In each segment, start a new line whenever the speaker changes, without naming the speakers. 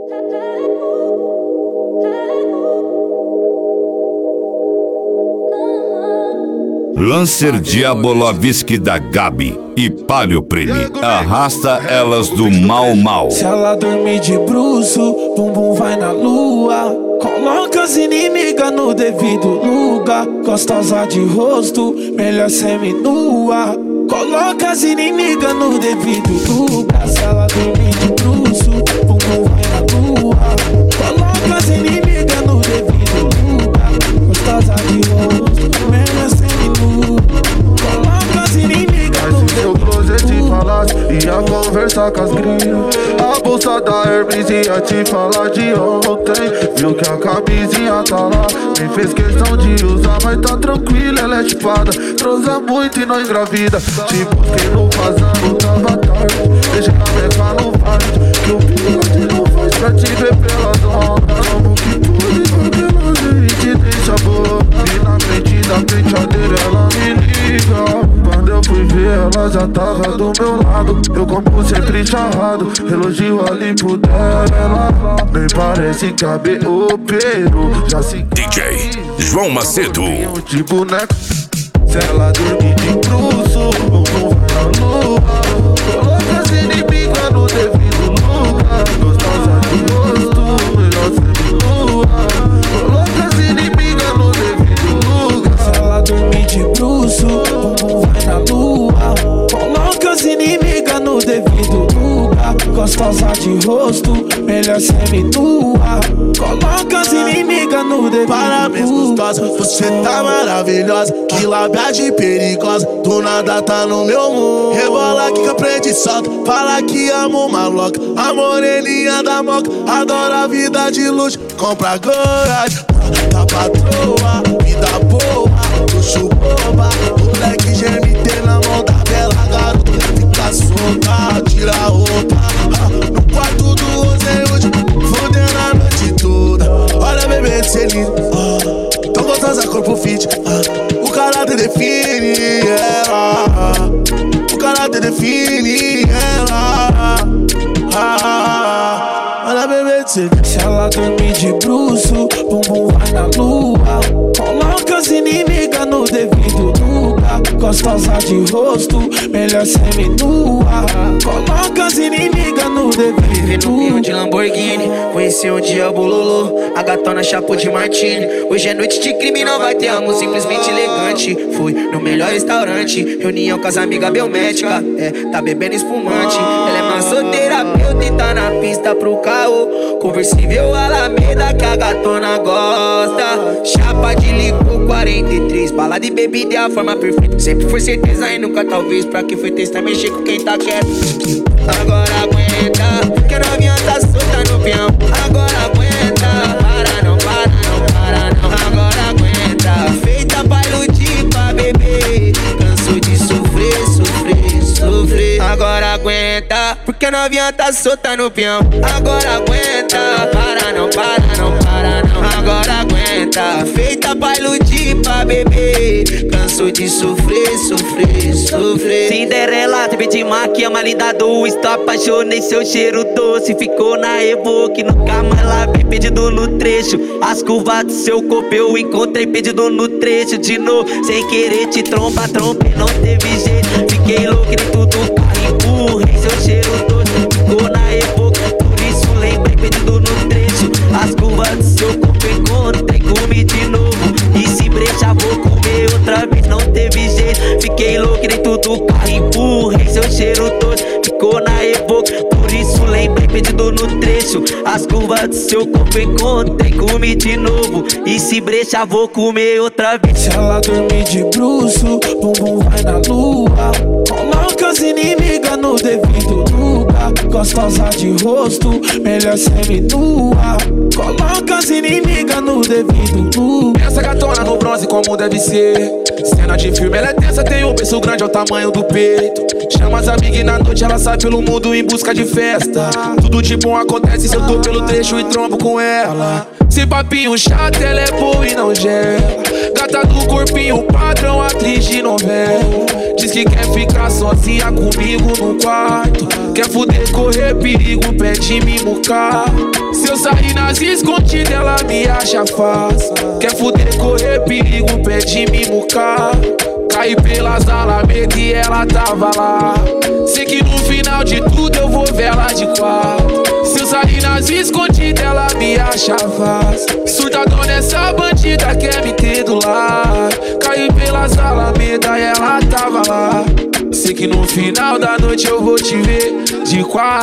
Lancer Diabolovski da Gabi e Palio Premi. Arrasta elas do mal mal.
Se ela dormir de bruço, bumbum vai na lua. Coloca as inimigas no devido lugar. Gostosa de rosto, melhor semi-nua. Coloca as inimigas no devido lugar. Se ela dormir de bruço, bumbum vai na lua. Coloca as inimigas no devido lugar. Gostosa de rosto, melhor semi-nua. Coloca as inimigas no devido lugar.
Ia conversar com as gringas. A bolsa da Hermes ia te falar de ontem. Viu que a camisinha tá lá, nem fez questão de usar. Mas tá tranquila, ela é chupada. Transa muito e não engravida. Te busquei no vazando, tava tarde. Deixa na meca no vale. Que o bigode não faz pra te ver pelas ondas. Como que pode aquela gente deixa boa. E na frente da penteadeira ela me liga. Quando eu fui ver ela já tava do meu lado. Eu como sempre charrado, elogio ali por dela. Nem parece caber o pero. Já se
DJ João Macedo.
De boneco. Se ela dormir de bruço, bumbum vai na lua. Coloca as inimigas no devido lugar. Gostosa de rosto, melhor semi-nua. Coloca as inimigas no devido lugar.
Se ela dormir de bruço, bumbum vai na lua. Coloca as inimigas no devido lugar. Gostosa de rosto, melhor semi-nua. Coloca as inimigas no devido lugar.
Parabéns gostosa, você tá maravilhosa. Que labiagem perigosa, do nada tá no meu mundo. Rebola que aprende e solta, fala que amo uma louca. A moreninha da moca, adora a vida de luxo. Compra coragem, da patroa, vida boa, luxo boba. Moleque GMT na mão da bela garota. Fica solta, tira a roupa. No quarto do Ozeúde, fodendo a noite toda. Olha bebê de ser lindo, tão gostosa, corpo fit. O caráter define ela. O caráter define ela. Olha bebê de ser lindo.
Se ela dormir de bruço, bumbum vai na lua. Coloca as inimigas no devido lugar. Gostosa de rosto, melhor semi-nua. Coloca as inimigas no devido lugar.
De Lamborghini, conheci um dia Bololô, a gatona chapou de martini. Hoje é noite de crime, não vai ter amor, simplesmente elegante. Fui no melhor restaurante, reunião com as amigas biométricas. Tá bebendo espumante. Ela é massoterapeuta e tá na pista pro caô. Conversível Alameda que a gatona gosta. Chapa de licor 43, bala de bebida é a forma perfeita. Sempre foi certeza e nunca talvez. Pra que foi testar, mexer com quem tá quieto. Agora aguenta, que a novinha tá solta no peão. Agora aguenta, para não, para não, para não. Agora aguenta, feita pra iludir, pra beber. Cansou de sofrer, sofrer, sofrer. Agora aguenta, porque a novinha tá solta no peão. Agora aguenta, para não, para não, para não. Agora aguenta, feita pra iludir, pra beber. Cansou de sofrer, sofrer, sofrer.
Cinderela, teve de maquia, mais linda do estou apaixonei, seu cheiro doce ficou na Evoque. Nunca mais lá vi pedido no trecho. As curvas do seu corpo eu encontrei pedido no trecho. De novo, sem querer te tromba, trompei, não teve jeito. Fiquei louco em tudo, carro empurrei, seu cheiro doce ficou na Evoque. Por isso lembrei pedido no trecho. As curvas do seu corpo eu encontrei, comi de novo. E se brecha vou comer outra vez, não teve jeito. Fiquei louco em tudo, carro empurrei, seu cheiro doce ficou na Evoque. Por isso lembrei pedido no trecho. As curvas do seu corpo encontrei, comi de novo. E se brecha vou comer outra vez.
Se ela dormir de bruço, bumbum vai na lua. Coloca as inimigas no devido lugar. Gostosa de rosto, melhor semi-nua. Coloca as inimigas no devido lugar.
Essa gatona no bronze como deve ser. Cena de filme, ela é tensa, tem um berço grande ao tamanho do peito. Chama as amigas e na noite ela sai pelo mundo em busca de festa. Tudo de bom acontece se eu tô pelo trecho e trombo com ela. Se papinho chato, ela é boa e não gela. Gata do corpinho padrão, atriz de novela. Diz que quer ficar sozinha comigo no quarto. Quer fuder, correr perigo, pede me mucar. Se eu sair nas escondidas, ela me acha fácil. Quer fuder, correr perigo, pede me mucar. Caí pelas alamedas e ela tava lá. Sei que no final de tudo eu vou ver ela de quatro. Se eu sair nas escondidas, ela me acha fácil. Surtadona essa bandida quer me ter do lado. Caí pelas alamedas e ela tava lá. Sei que no final da noite eu vou te ver de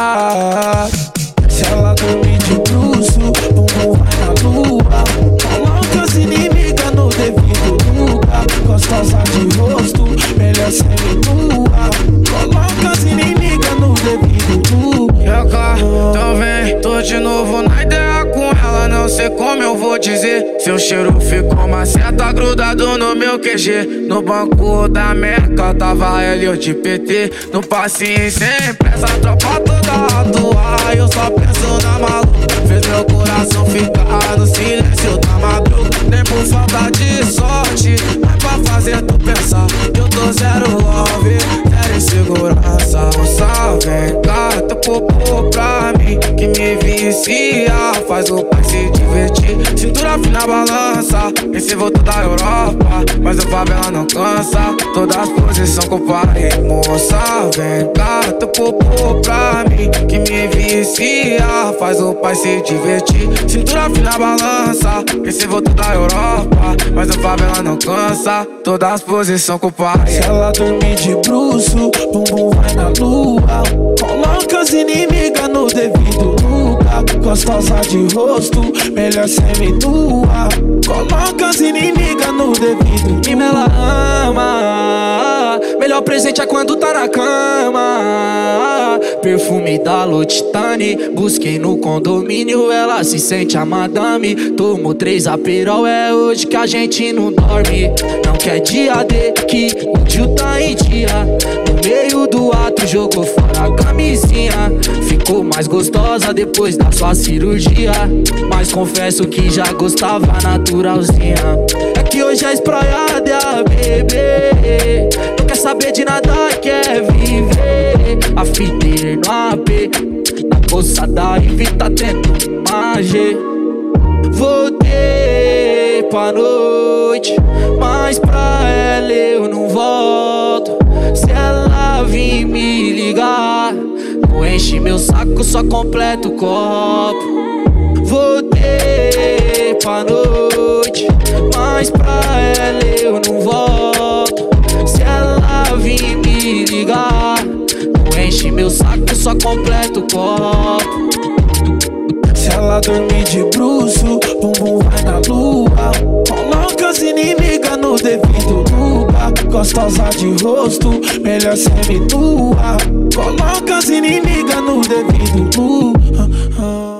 quatro.
Se ela dormir de bruço, bumbum vai na lua. Coloca as inimigas no devido lugar. Gostosa de rosto, melhor semi-nua. Coloca as inimigas no devido lugar.
Então vem, tô de novo na ideia com ela. Não sei como eu vou dizer. Seu cheiro ficou maceta grudado no meu QG. No banco da Meca tava ela e eu de PT. No passinho sem pressa, tropa toda atuar. Eu só penso na maluca. Fez meu coração ficar no silêncio da madruga. Nem por falta de sorte, mas pra fazer tu pensar. Eu tô zero love, zero insegurança. Só vem cá, tu popô pra mim que me vicia. Faz o pai se divertir. Cintura fina balança, esse voltou da Europa, mas o favela não cansa. Todas as posições com o pai. Moça, vem cá, tu popô pra mim que me vicia. Faz o pai se divertir. Cintura fina balança, esse voltou da Europa, mas o favela não cansa. Todas as posições com o pai.
Se ela dormir de bruço, bumbum vai na lua. Coloca as inimigas no devido lugar. Gostosa de rosto, melhor semi-nua. Coloca as inimigas no devido lugar.
E ela ama. Melhor presente é quando tá na cama. Perfume da L'Occitane, busquei no condomínio, ela se sente a madame. Tomou 3 Aperol, é hoje que a gente não dorme. Não quer dia D, que o tio tá em dia. No meio do ato jogou fora a camisinha. Ficou mais gostosa depois da sua cirurgia. Mas confesso que já gostava naturalzinha. É que hoje é espraiada é a bebê. Não quer saber de nada, quer viver. A fiteira no AP, na bolsa da Ivy tá tendo magia. Voltei pra noite, mas pra ela eu não volto. Se ela vir me ligar, não enche meu saco, só completa o copo. Voltei pra noite, mas pra ela eu não volto. Se ela vir me ligar, não enche meu saco, só completa o copo.
Se ela dormir de bruço, bumbum vai na lua. Coloca as inimigas no devido lugar. Gostosa de rosto, melhor semi-nua. Coloca as inimigas no devido lugar.